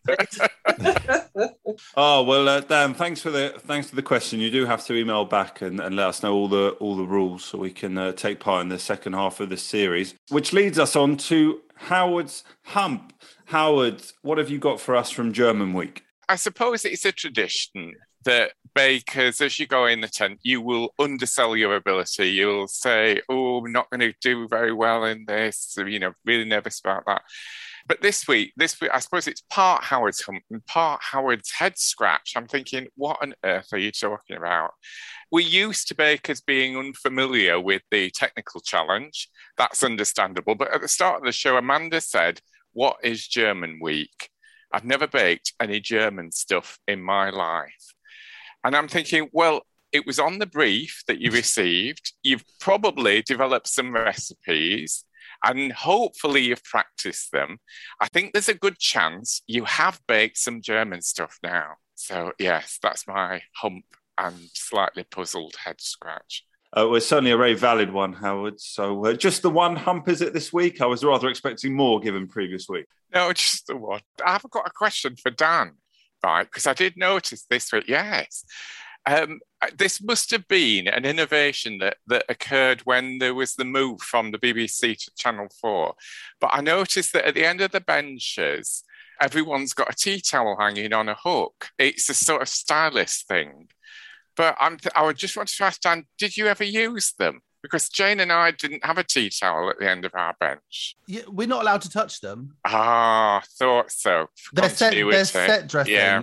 breadsticks. Oh well, uh, Dan, thanks for the thanks for the question. You do have to email back and, and let us know all the all the rules so we can uh, take part in the second half of this series, which leads us on to Howard's Hump. Howard, what have you got for us from German Week? I suppose it's a tradition that bakers, as you go in the tent, you will undersell your ability. You'll say, oh, I'm not going to do very well in this, you know, really nervous about that. But this week, this week, I suppose it's part Howard's Hump and part Howard's head scratch. I'm thinking, what on earth are you talking about? We're used to bakers being unfamiliar with the technical challenge. That's understandable. But at the start of the show, Amanda said, what is German Week? I've never baked any German stuff in my life. And I'm thinking, well, it was on the brief that you received. You've probably developed some recipes and hopefully you've practiced them. I think there's a good chance you have baked some German stuff now. So yes, that's my hump and slightly puzzled head scratch. Uh, well, it's certainly a very valid one, Howard. So uh, just the one hump, is it, this week? I was rather expecting more given previous week. No, just the one. I've got a question for Dan, right? Because I did notice this week, yes. Um, this must have been an innovation that, that occurred when there was the move from the B B C to Channel four. But I noticed that at the end of the benches, everyone's got a tea towel hanging on a hook. It's a sort of stylist thing. But I'm th- I would just want to ask Dan, did you ever use them? Because Jane and I didn't have a tea towel at the end of our bench. Yeah, we're not allowed to touch them. Ah, thought so. They're set, they're set dressing. Yeah.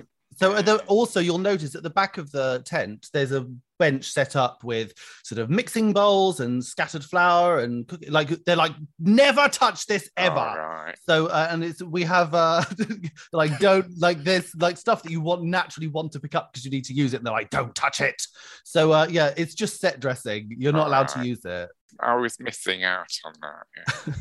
So uh, the, also you'll notice at the back of the tent, there's a bench set up with sort of mixing bowls and scattered flour and cook- like they're like never touch this ever. Right. So uh, and it's we have uh like don't like this like stuff that you want naturally want to pick up because you need to use it, and they're like don't touch it. So uh, yeah, it's just set dressing. You're not allowed Right. to use it. I was missing out on that. Yeah.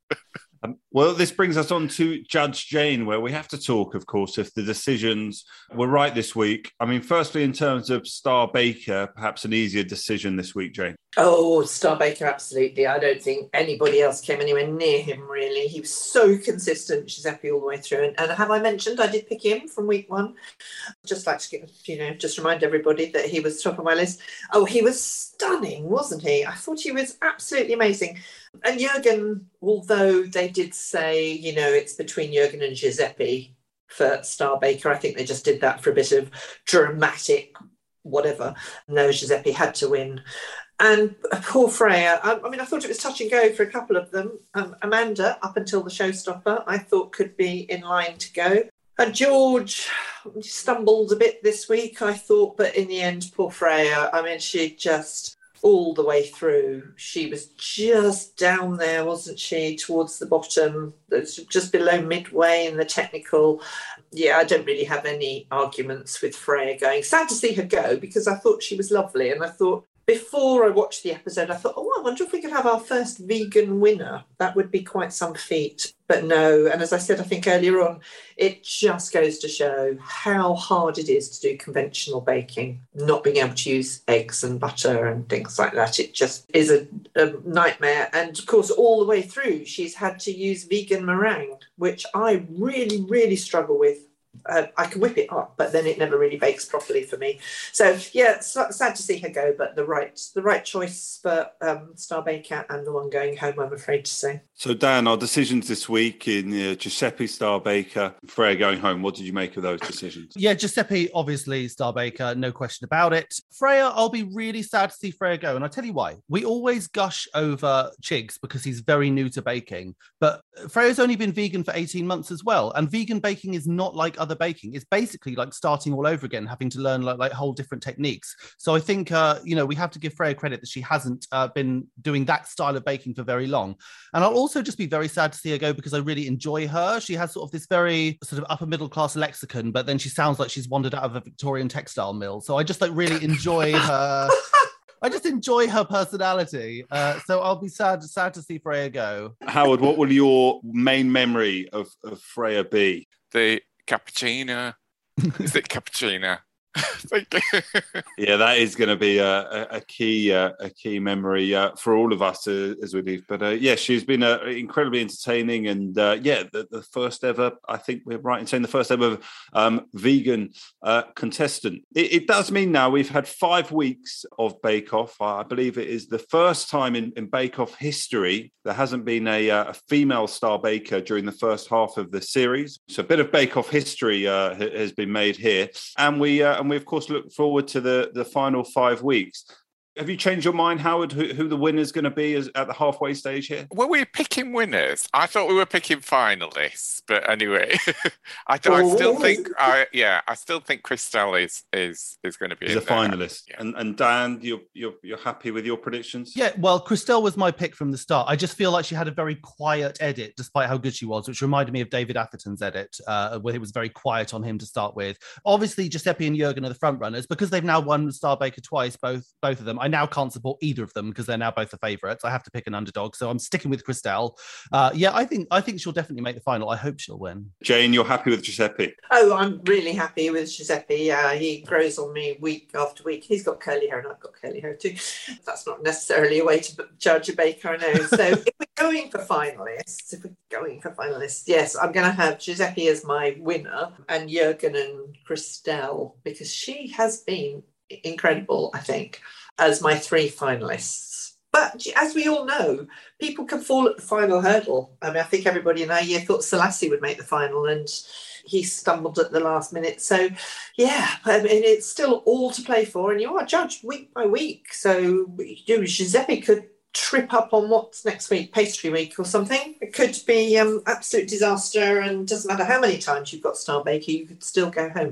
Um, well, this brings us on to Judge Jane, where we have to talk, of course, if the decisions were right this week. I mean, firstly, in terms of Star Baker, perhaps an easier decision this week, Jane. Oh, Star Baker, absolutely. I don't think anybody else came anywhere near him, really. He was so consistent, Giuseppe, all the way through. And, and have I mentioned I did pick him from week one? Just like to get, you know, just remind everybody that he was top of my list. Oh, he was stunning, wasn't he? I thought he was absolutely amazing. And Jürgen, although they did say, you know, it's between Jürgen and Giuseppe for Star Baker, I think they just did that for a bit of dramatic whatever. No, Giuseppe had to win. And poor Freya, I, I mean, I thought it was touch and go for a couple of them. Um, Amanda, up until the showstopper, I thought could be in line to go. And George stumbled a bit this week, I thought, but in the end, poor Freya, I mean, she just, all the way through, she was just down there, wasn't she, towards the bottom, just below midway in the technical. Yeah, I don't really have any arguments with Freya going. Sad to see her go, because I thought she was lovely, and I thought, before I watched the episode, I thought, oh, I wonder if we could have our first vegan winner. That would be quite some feat. But no, and as I said, I think earlier on, it just goes to show how hard it is to do conventional baking, not being able to use eggs and butter and things like that. It just is a, a nightmare. And of course, all the way through, she's had to use vegan meringue, which I really, really struggle with. Uh, I can whip it up, but then it never really bakes properly for me. So yeah, it's sad to see her go, but the right the right choice for um, Star Baker and the one going home, I'm afraid to say. So Dan, our decisions this week in uh, Giuseppe, Star Baker, Freya going home. What did you make of those decisions? Yeah, Giuseppe, obviously, Star Baker, no question about it. Freya, I'll be really sad to see Freya go, and I'll tell you why. We always gush over Chigs because he's very new to baking, but Freya's only been vegan for eighteen months as well, and vegan baking is not like other baking. It's basically like starting all over again, having to learn like, like whole different techniques. So I think, uh, you know, we have to give Freya credit that she hasn't uh, been doing that style of baking for very long. And I'll also just be very sad to see her go because I really enjoy her. She has sort of this very sort of upper middle class lexicon, but then she sounds like she's wandered out of a Victorian textile mill. So I just like really enjoy her. I just enjoy her personality. Uh, so I'll be sad, sad to see Freya go. Howard, what will your main memory of, of Freya be? The cappuccino. Is it cappuccino? Thank you. Yeah, that is going to be a, a, a key uh, a key memory uh, for all of us uh, as we leave. But uh, yeah, she's been uh, incredibly entertaining, and uh, yeah, the, the first ever. I think we're right in saying the first ever um, vegan uh, contestant. It, it does mean now we've had five weeks of Bake Off. I believe it is the first time in, in Bake Off history there hasn't been a, a female star baker during the first half of the series. So a bit of Bake Off history uh, has been made here, and we. Uh, And we, of course, look forward to the, the final five weeks. Have you changed your mind, Howard, who, who the winner's going to be as, at the halfway stage here? Were we picking winners? I thought we were picking finalists, but anyway, I, I still think, I yeah, I still think Christelle is is is going to be He's in a there. finalist. Yeah. And and Dan, you're you're you're happy with your predictions? Yeah, well, Christelle was my pick from the start. I just feel like she had a very quiet edit, despite how good she was, which reminded me of David Atherton's edit, uh, where it was very quiet on him to start with. Obviously, Giuseppe and Jürgen are the front runners because they've now won Star Baker twice, both both of them. I now can't support either of them because they're now both the favourites. I have to pick an underdog, so I'm sticking with Christelle. Uh, yeah, I think I think she'll definitely make the final. I hope she'll win. Jane, you're happy with Giuseppe? Oh, I'm really happy with Giuseppe. Uh, he grows on me week after week. He's got curly hair and I've got curly hair too. That's not necessarily a way to judge a baker, I know. So if we're going for finalists, if we're going for finalists, yes, I'm going to have Giuseppe as my winner and Jürgen and Christelle, because she has been incredible, I think, as my three finalists. But as we all know, people can fall at the final hurdle. I mean, I think everybody in our year thought Selassie would make the final and he stumbled at the last minute. So, yeah, I mean, it's still all to play for and you are judged week by week. So, you know, Giuseppe could trip up on what's next week, pastry week or something. It could be um, absolute disaster and doesn't matter how many times you've got Star Baker, you could still go home.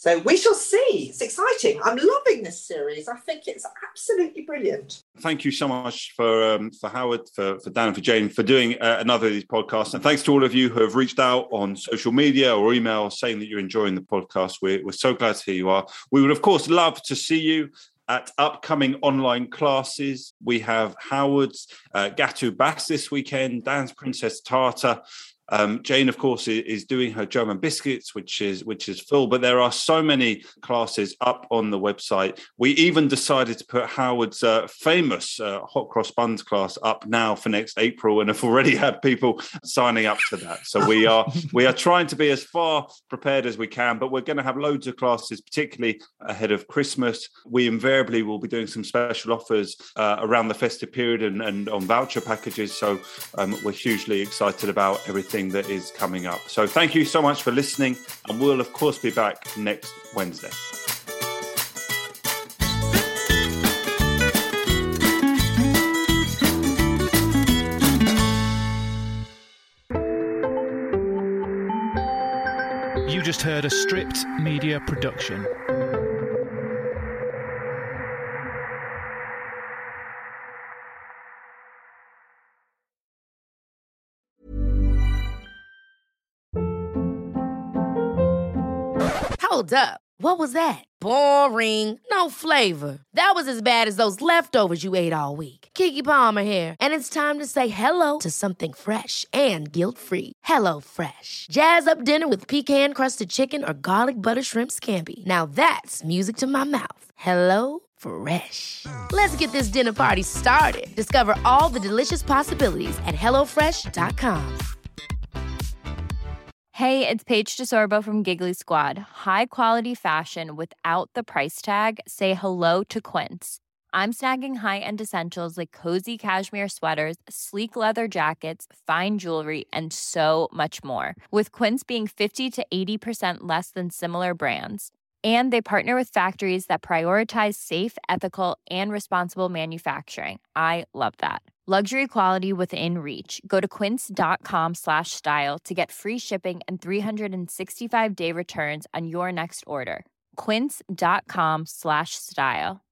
So we shall see. It's exciting. I'm loving this series. I think it's absolutely brilliant. Thank you so much for um, for Howard, for, for Dan and for Jane for doing uh, another of these podcasts. And thanks to all of you who have reached out on social media or email saying that you're enjoying the podcast. We're, we're so glad to hear you are. We would, of course, love to see you at upcoming online classes. We have Howard's uh, Gâteau Basse this weekend, Dan's Princess Tartar. Um, Jane, of course, is doing her German biscuits, which is which is full. But there are so many classes up on the website. We even decided to put Howard's uh, famous uh, hot cross buns class up now for next April, and have already had people signing up to that. So we are we are trying to be as far prepared as we can. But we're going to have loads of classes, particularly ahead of Christmas. We invariably will be doing some special offers uh, around the festive period and, and on voucher packages. So um, we're hugely excited about everything that is coming up. So thank you so much for listening, and we'll of course be back next Wednesday. You just heard a Stripped Media production. Hold up. What was that? Boring. No flavor. That was as bad as those leftovers you ate all week. Keke Palmer here, and it's time to say hello to something fresh and guilt-free. Hello Fresh. Jazz up dinner with pecan-crusted chicken or garlic butter shrimp scampi. Now that's music to my mouth. Hello Fresh. Let's get this dinner party started. Discover all the delicious possibilities at hello fresh dot com. Hey, it's Paige DeSorbo from Giggly Squad. High quality fashion without the price tag. Say hello to Quince. I'm snagging high-end essentials like cozy cashmere sweaters, sleek leather jackets, fine jewelry, and so much more. With Quince being fifty to eighty percent less than similar brands. And they partner with factories that prioritize safe, ethical, and responsible manufacturing. I love that. Luxury quality within reach. Go to quince.com slash style to get free shipping and three sixty-five day returns on your next order. Quince.com slash style.